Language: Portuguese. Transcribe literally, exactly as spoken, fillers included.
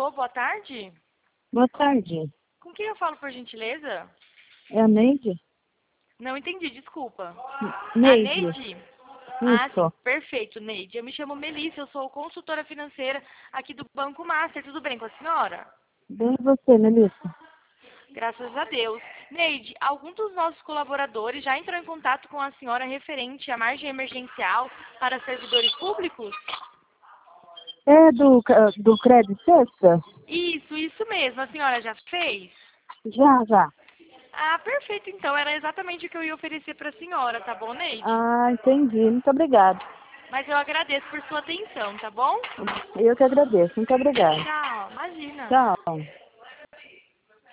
Alô, boa tarde. Boa tarde. Com quem eu falo, por gentileza? É a Neide? Não entendi, desculpa. A Neide. Neide? Ah, sim, Isso. perfeito, Neide. Eu me chamo Melissa, eu sou consultora financeira aqui do Banco Master. Tudo bem com a senhora? Bem você, Melissa. Graças a Deus. Neide, algum dos nossos colaboradores já entrou em contato com a senhora referente à margem emergencial para servidores públicos? É do, ca- do Crédito Sexta? Isso, isso mesmo. A senhora já fez? Já, já. Ah, perfeito. Então, era exatamente o que eu ia oferecer para a senhora, tá bom, Neide? Ah, entendi. Muito obrigada. Mas eu agradeço por sua atenção, tá bom? Eu que agradeço. Muito obrigada. Tchau, imagina. Tchau.